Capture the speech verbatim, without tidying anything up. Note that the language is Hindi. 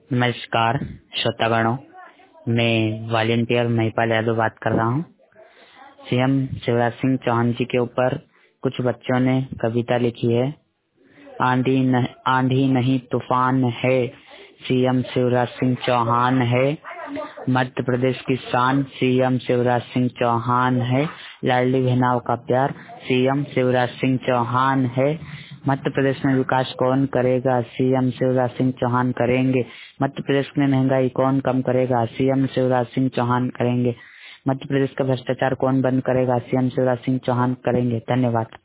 नमस्कार श्रोतागणों, मैं वॉलेंटियर महिपाल यादव बात कर रहा हूँ। सीएम शिवराज सिंह चौहान जी के ऊपर कुछ बच्चों ने कविता लिखी है। आंधी न, आंधी नहीं तूफान है, सीएम शिवराज सिंह चौहान है। मध्य प्रदेश की शान सीएम शिवराज सिंह चौहान है। लाडली बहनाओं का प्यार सीएम शिवराज सिंह चौहान है। मध्य प्रदेश में विकास कौन करेगा, सीएम शिवराज सिंह चौहान करेंगे। मध्य प्रदेश में महंगाई कौन कम करेगा, सीएम शिवराज सिंह चौहान करेंगे। मध्य प्रदेश का भ्रष्टाचार कौन बंद करेगा, सीएम शिवराज सिंह चौहान करेंगे। धन्यवाद।